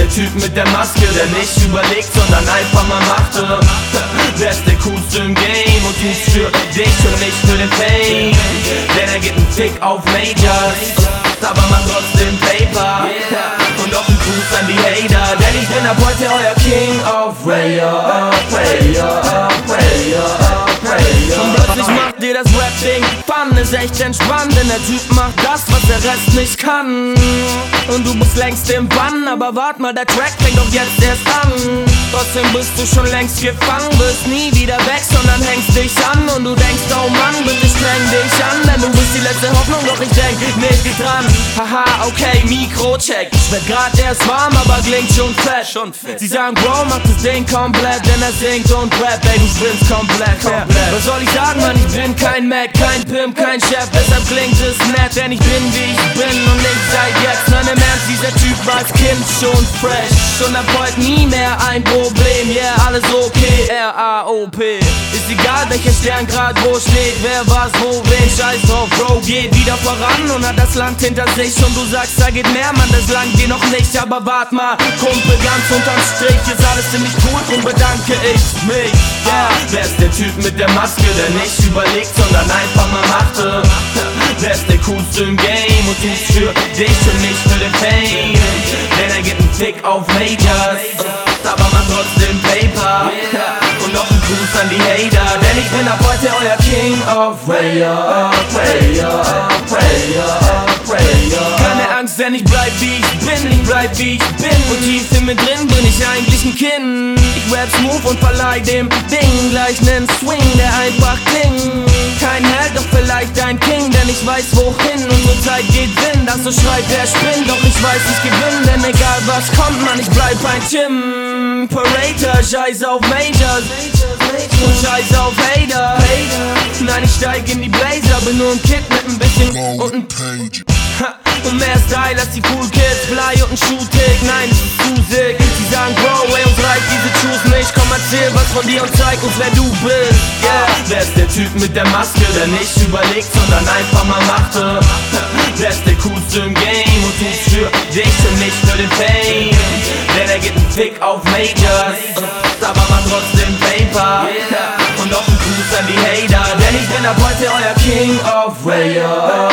der Typ mit der Maske, der nicht überlegt, sondern einfach mal machte. Wer ist der coolste im Game und tut's für dich und nicht für den Fame? Denn er gibt einen Fick auf Majors, aber macht trotzdem Paper. Und noch ein Gruß an die Hater, denn ich bin ab heute euer King of Prayer. Und plötzlich macht dir das Rap-Ding Fun, ist echt entspannt, denn der Typ macht das, was der Rest nicht kann. Und du bist längst im Bann, aber wart mal, der Track fängt doch jetzt erst an. Trotzdem bist du schon längst gefangen, bist nie wieder weg, sondern hängst dich an. Und du denkst, oh Mann, bitte streng dich an, denn du bist die letzte Hoffnung, doch ich denk nicht dran. Haha, okay, Mikrocheck, ich werd grad erst warm, aber klingt schon fett. Sie sagen, Bro, mach das Ding komplett, denn er singt und rap, ey, du spinnst komplett. Was soll ich sagen, Mann, ich bin kein Mac, kein Pimp, kein Chef, deshalb klingt es nett, denn ich bin wie ich bin und nicht seit jetzt. Nein, im Ernst, dieser Typ war als Kind schon fresh und ab heute nie mehr ein Problem, yeah, alles okay, R-A-O-P. Ist egal, welcher Stern grad wo steht, wer was, wo, wen, scheiß drauf, Bro, geht wieder voran und hat das Land hinter sich und du sagst, da geht mehr, Mann, das langt dir noch nicht, aber wart mal, Kumpel, ganz unterm Strich, ist alles ziemlich cool, drum bedanke ich mich, yeah. Wer ist der Typ mit der Maske, der nicht überlegt, sondern einfach mal machte? Wer ist der coolste im Game und tut's für dich und nicht für den Fame? Denn er gibt einen Fick auf Majors, aber macht trotzdem Paper. Und noch ein Gruß an die Hater, denn ich bin ab heute euer King of Prayer. Keine Angst, denn ich bleib wie ich bin, ich bleib wie ich bin. Und tief in mir drin bin ich eigentlich ein Kind. Ich rap smooth und verleih dem Ding gleich nen Swing, der einfach klingt. Kein Held, doch vielleicht ein King, denn ich weiß wohin. Unsere Zeit geht Wind, das so schreit, wer spinnt. Doch ich weiß, ich gewinn, denn egal was kommt, Mann, ich bleib ein Tim Parator, scheiß auf Majors und scheiß auf Hater. Nein, ich steig in die Blazer, bin nur ein Kid mit ein bisschen und ein Page. Und mehr Style als die Cool Kids, Blei und ein Schuhtick, nein, es ist zu sick. Sie sagen, Bro, ey, uns reicht diese Truth nicht. Komm, erzähl was von dir und zeig uns, wer du bist, yeah. Wer ist der Typ mit der Maske, der nicht überlegt, sondern einfach mal machte? Wer ist der coolste im Game und tut's für dich und nicht für den Fame? Denn er gibt einen Fick auf Majors, aber macht trotzdem Paper. Und noch ein Gruß an die Hater, denn ich bin ab heute euer King of Prayer.